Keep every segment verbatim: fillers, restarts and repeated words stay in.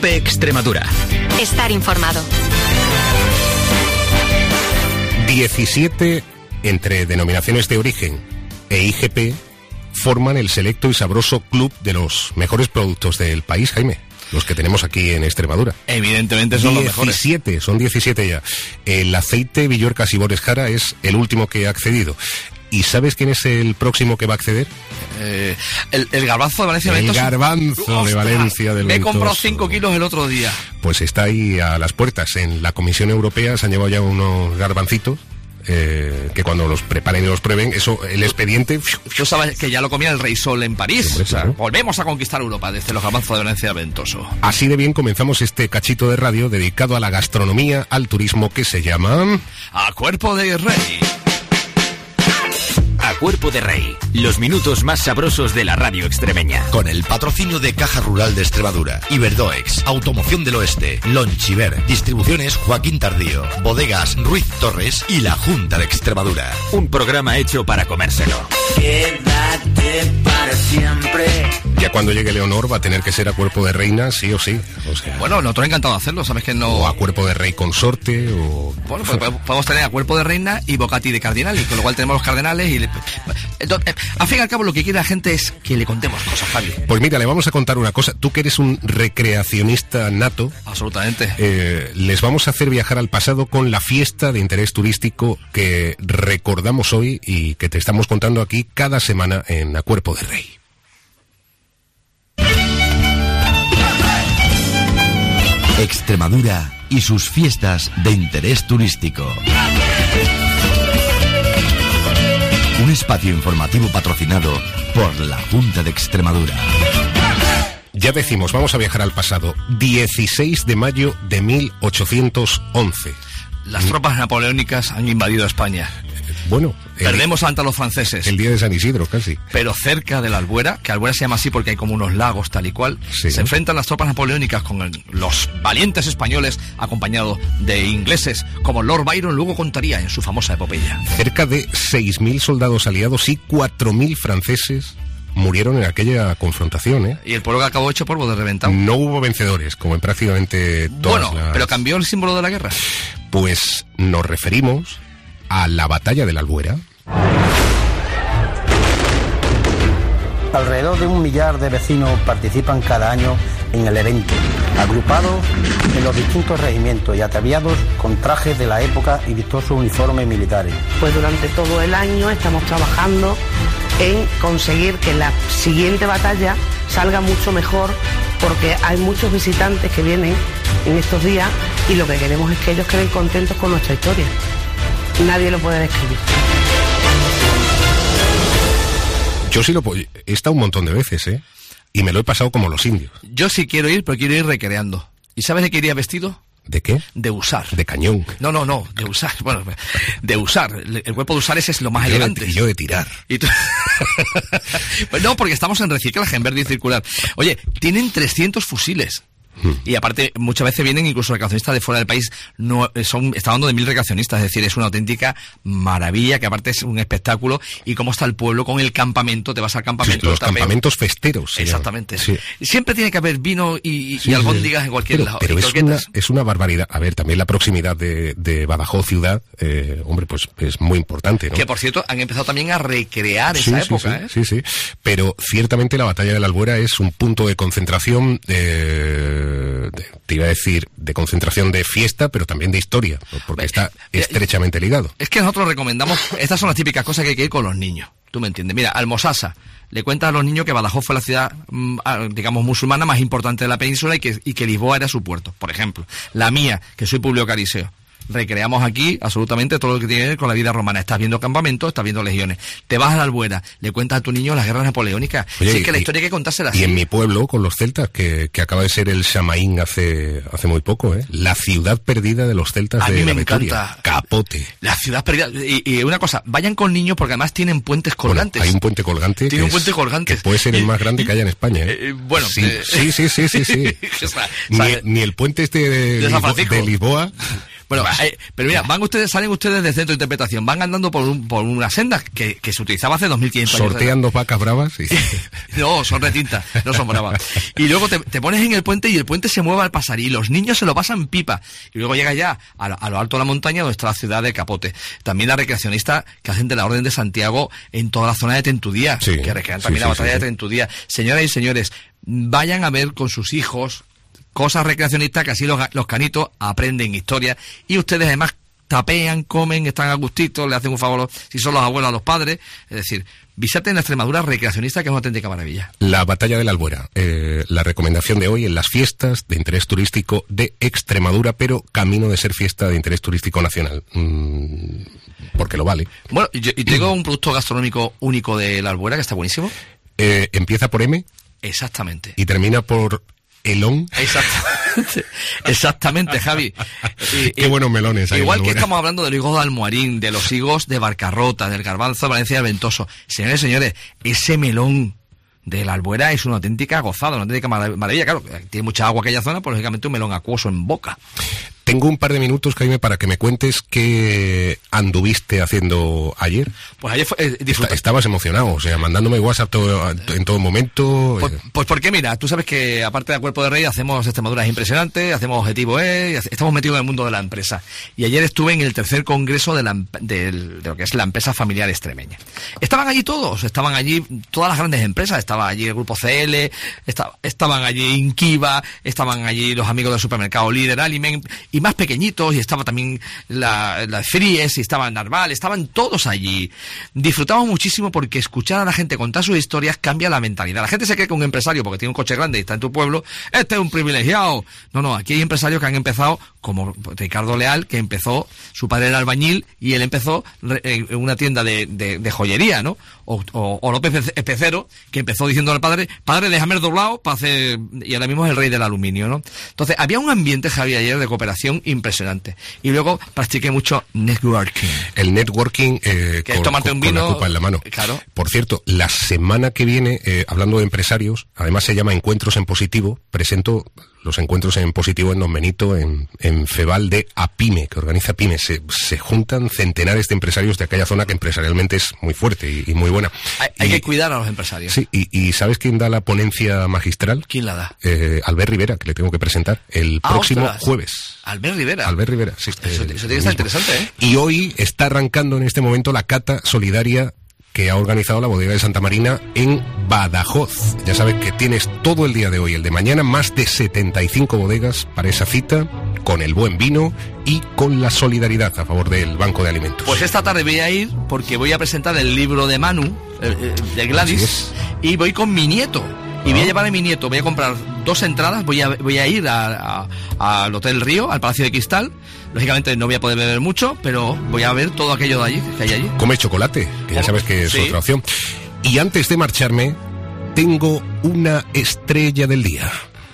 COPE Extremadura. Estar informado. diecisiete entre denominaciones de origen e I G P forman el selecto y sabroso club de los mejores productos del país, Jaime. Los que tenemos aquí en Extremadura. Evidentemente son los mejores. diecisiete, son diecisiete ya. El aceite Villorcas y Bores Jara es el último que ha accedido. ¿Y sabes quién es el próximo que va a acceder? Eh, el, el garbanzo de Valencia El Ventoso. garbanzo ¡Ostras! de Valencia del Me he Ventoso. comprado cinco kilos el otro día. Pues está ahí a las puertas. En la Comisión Europea se han llevado ya unos garbancitos. Eh, que cuando los preparen y los prueben, eso, el expediente... Tú sabes que ya lo comía el Rey Sol en París. Hombre, o sea, claro. volvemos a conquistar Europa desde los garbanzos de Valencia Ventoso. Así de bien comenzamos este cachito de radio dedicado a la gastronomía, al turismo, que se llama... A Cuerpo de Rey. A Cuerpo de Rey, los minutos más sabrosos de la radio extremeña. Con el patrocinio de Caja Rural de Extremadura, Iberdoex, Automoción del Oeste, Lonchiver, Distribuciones Joaquín Tardío, Bodegas Ruiz Torres y la Junta de Extremadura. Un programa hecho para comérselo. Quédate para siempre. Ya cuando llegue Leonor va a tener que ser a Cuerpo de Reina, sí o sí. O sea, Bueno, nosotros encantado de hacerlo, sabes que no... o a Cuerpo de Rey Consorte, o... Bueno, pues podemos tener a Cuerpo de Reina y Bocati de Cardinali, con lo cual tenemos los cardenales y... Le... Entonces, al fin y al cabo lo que quiere la gente es que le contemos cosas, Javi. Pues mira, le vamos a contar una cosa. Tú que eres un recreacionista nato... Absolutamente. Eh, les vamos a hacer viajar al pasado con la fiesta de interés turístico que recordamos hoy y que te estamos contando aquí cada semana en A Cuerpo de Rey. Extremadura y sus fiestas de interés turístico. Un espacio informativo patrocinado por la Junta de Extremadura. Ya decimos, vamos a viajar al pasado. dieciséis de mayo de mil ochocientos once. Las tropas napoleónicas han invadido España. Bueno, el, Perdemos ante los franceses. el día de San Isidro, casi. Pero cerca de la Albuera, que Albuera se llama así porque hay como unos lagos tal y cual, Sí. se enfrentan las tropas napoleónicas con el- los valientes españoles acompañados de ingleses, como Lord Byron luego contaría en su famosa epopeya. Cerca de seis mil soldados aliados y cuatro mil franceses murieron en aquella confrontación, ¿eh? Y el pueblo que acabó hecho polvo de reventado. No hubo vencedores, como en prácticamente todas Bueno, las... pero cambió el símbolo de la guerra. Pues nos referimos a la batalla de la Albuera. Alrededor de un millar de vecinos participan cada año en el evento, agrupados en los distintos regimientos y ataviados con trajes de la época y vistosos uniformes militares. Pues durante todo el año estamos trabajando en conseguir que la siguiente batalla salga mucho mejor, porque hay muchos visitantes que vienen en estos días y lo que queremos es que ellos queden contentos con nuestra historia. Nadie lo puede describir. Yo sí lo puedo... He estado un montón de veces, ¿eh? Y me lo he pasado como los indios. Yo sí quiero ir, pero quiero ir recreando. ¿Y sabes de qué iría vestido? ¿De qué? De usar. De cañón. No, no, no, de usar. Bueno, de usar. El el cuerpo de usar ese es lo más Y yo de- elegante. y yo de tirar. Y tú... Pues no, porque estamos en reciclaje, en verde y circular. Oye, tienen trescientos fusiles. Y aparte, muchas veces vienen incluso recreacionistas de fuera del país. No, son, está hablando de mil recreacionistas, es decir, es una auténtica maravilla, que aparte es un espectáculo. Y cómo está el pueblo con el campamento, te vas al campamento. Los tapeo. campamentos festeros. se Exactamente. llaman. Sí. Siempre tiene que haber vino y, y Sí, albóndigas sí. en cualquier pero, lado. Pero y es una, croquetas. es una barbaridad. A ver, también la proximidad de, de Badajoz ciudad, eh, hombre, pues es muy importante, ¿no? Que por cierto, han empezado también a recrear Sí, esa sí, época, sí, ¿eh? sí, sí. Pero ciertamente la batalla de la Albuera es un punto de concentración, de, de- te iba a decir, de concentración de fiesta, pero también de historia, porque está estrechamente ligado. Es que nosotros recomendamos, estas son las típicas cosas que hay que ir con los niños. ¿Tú me entiendes? Mira, Almosasa le cuenta a los niños que Badajoz fue la ciudad, mm, ah, digamos, musulmana más importante de la península y que, y que Lisboa era su puerto, por ejemplo. La mía, que soy Publio Cariseo. Recreamos aquí absolutamente todo lo que tiene que ver con la vida romana. Estás viendo campamentos, estás viendo legiones. Te vas a la Albuera, le cuentas a tu niño las guerras napoleónicas. Oye, Sí, es que la y- historia hay que contársela Y así. en mi pueblo, con los celtas, que, que acaba de ser el Xamaín hace, hace muy poco, ¿eh? La ciudad perdida de los celtas A de mí me la Betulia. encanta. Capote. La ciudad perdida. Y, y una cosa, vayan con niños porque además tienen puentes colgantes. Bueno, hay un puente colgante. Tiene que un es- puente colgante. Que puede ser el más grande que haya en España, ¿eh? Eh, bueno, sí, eh, sí, sí, sí, sí, sí. O sea, Ni, ¿sabe? ni el puente este de, De San Lisbo- Francisco. de Lisboa. Bueno, eh, pero mira, van ustedes, salen ustedes del centro de interpretación, van andando por, un, por una senda que, que se utilizaba hace dos mil quinientos años. Sortean dos vacas bravas. Y... no, son retintas, no son bravas. Y luego te, te pones en el puente y el puente se mueve al pasar y los niños se lo pasan pipa. Y luego llega ya a, a lo alto de la montaña donde está la ciudad de Capote. También la recreacionista que hacen de la Orden de Santiago en toda la zona de Tentudía, sí, que recrean también sí, la sí, batalla sí, sí. de Tentudía. Señoras y señores, vayan a ver con sus hijos cosas recreacionistas, que así los, los canitos aprenden historia y ustedes además tapean, comen, están a gustito, le hacen un favor si son los abuelos a los padres. Es decir, visiten la Extremadura recreacionista, que es una auténtica maravilla. La batalla de la Albuera, eh, la recomendación de hoy en las fiestas de interés turístico de Extremadura, pero camino de ser fiesta de interés turístico nacional. Mm, porque lo vale. Bueno, y, y tengo un producto gastronómico único de la Albuera que está buenísimo. Eh, empieza por M. Exactamente. Y termina por Elón. Exactamente, exactamente, Javi. Y, Qué y, buenos melones hay. Igual que estamos hablando de los higos de Almoharín, de los higos de Barcarrota, del garbanzo de Valencia y del Ventoso. Señores y señores, ese melón de la Albuera es una auténtica gozada, una auténtica maravilla. Claro, tiene mucha agua aquella zona, pues lógicamente un melón acuoso en boca. Tengo un par de minutos, Jaime, para que me cuentes qué anduviste haciendo ayer. Pues ayer fue, eh, disfruta. Estabas emocionado, o sea, mandándome WhatsApp todo, en todo momento. Pues, pues porque mira, tú sabes que aparte de Cuerpo de Rey hacemos Extremaduras impresionantes, hacemos Objetivo E, estamos metidos en el mundo de la empresa. Y ayer estuve en el tercer congreso de, la, de, de lo que es la empresa familiar extremeña. Estaban allí todos, estaban allí todas las grandes empresas, estaba allí el Grupo C L, estaba, estaban allí Inquiva, estaban allí los amigos del supermercado Líder Aliment, y más pequeñitos, y estaba también la, la Fries, y estaba Narval, estaban todos allí. Disfrutamos muchísimo porque escuchar a la gente contar sus historias cambia la mentalidad. La gente se cree que un empresario, porque tiene un coche grande y está en tu pueblo, este es un privilegiado. No, no, aquí hay empresarios que han empezado, como Ricardo Leal, que empezó, su padre era albañil, y él empezó en una tienda de, de, de joyería, ¿no? O, o, o López Especero, que empezó diciendo al padre, padre, déjame el doblado para hacer... Y ahora mismo es el rey del aluminio, ¿no? Entonces, había un ambiente, Javier, ayer de cooperación impresionante. Y luego practiqué mucho networking. El networking eh, que con, es tomarte con, un vino, con la copa en la mano. Claro. Por cierto, la semana que viene, eh, hablando de empresarios, además se llama Encuentros en Positivo, presento los encuentros en positivo en Don Benito, en, en Feval de APIME, que organiza PYME. Se, se juntan centenares de empresarios de aquella zona que empresarialmente es muy fuerte y, y muy buena. Hay, hay y, que cuidar a los empresarios. Sí, y, y ¿sabes quién da la ponencia magistral? ¿Quién la da? Eh, Albert Rivera, que le tengo que presentar el ah, próximo ostras. jueves. Albert Rivera. Albert Rivera, sí. Eso, eso eh, tiene que estar interesante, ¿eh? Y hoy está arrancando en este momento la cata solidaria que ha organizado la Bodega de Santa Marina en Badajoz. Ya sabes que tienes todo el día de hoy, el de mañana, más de setenta y cinco bodegas para esa cita, con el buen vino y con la solidaridad a favor del Banco de Alimentos. Pues esta tarde voy a ir porque voy a presentar el libro de Manu, eh, eh, de Gladys, y voy con mi nieto. Y voy a llevar a mi nieto, voy a comprar dos entradas, voy a, voy a ir a, a, al Hotel Río, al Palacio de Cristal. Lógicamente no voy a poder beber mucho, pero voy a ver todo aquello de allí, que hay allí. Come chocolate, que ya sabes que es sí. otra opción. Y antes de marcharme, tengo una estrella del día.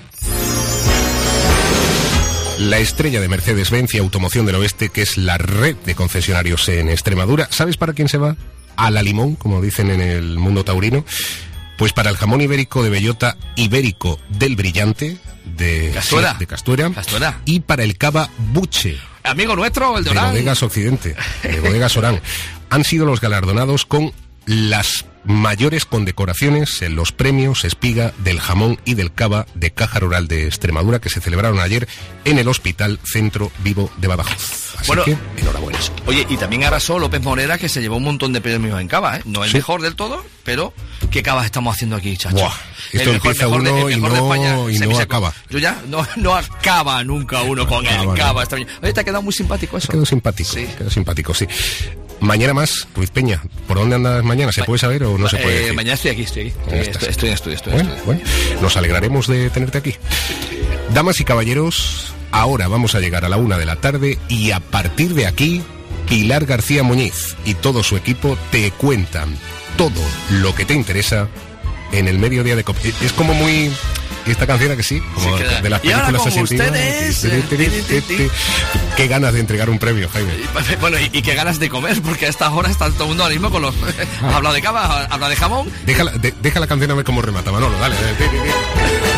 La estrella de Mercedes-Benz y Automoción del Oeste, que es la red de concesionarios en Extremadura. ¿Sabes para quién se va? A la limón, como dicen en el mundo taurino. Pues para el jamón ibérico de bellota ibérico del Brillante, de Castuera. Sí, de Castuera, Castuera. Y para el cava Buche, Amigo nuestro, el de de Orán. Bodegas Occidente, de Bodegas Orán. Han sido los galardonados con las mayores condecoraciones en los premios Espiga del jamón y del cava de Caja Rural de Extremadura, que se celebraron ayer en el Hospital Centro Vivo de Badajoz. Así Bueno, que, enhorabuena. Oye, y también arrasó López Morera, que se llevó un montón de premios en cava, ¿eh? No el Sí. mejor del todo, pero ¿qué cavas estamos haciendo aquí, chacho? Buah, esto El empieza de- uno el y mejor de no- España, y no semiseco. acaba. Yo ya, no, no acaba nunca uno con Acaba, el no. cava. Está bien. Oye, te ha quedado muy simpático eso. Quedó simpático, Sí. quedó simpático, sí. Mañana más, Ruiz Peña. ¿Por dónde andas mañana? ¿Se Ma- puede saber o no se puede Eh, decir? mañana estoy aquí, estoy aquí. Ya Estoy, estás. estoy, estoy en estudio, estoy en Bueno, estudio. bueno, nos alegraremos de tenerte aquí. Damas y caballeros, ahora vamos a llegar a la una de la tarde y a partir de aquí, Pilar García Muñiz y todo su equipo te cuentan todo lo que te interesa en el mediodía de COPE. Es como muy... Esta canción, ¿a que sí? Como Sí, queda. de las Y ahora películas con así antiguas. ustedes, eh, ti, ti, ti, ti. Qué ganas de entregar un premio, Jaime. Y, bueno, y, y qué ganas de comer, porque a estas horas está todo el mundo ahora mismo con los... habla de cava, habla de jamón. Deja la, de- deja la canción a ver cómo remata, Manolo, dale. dale, dale, dale.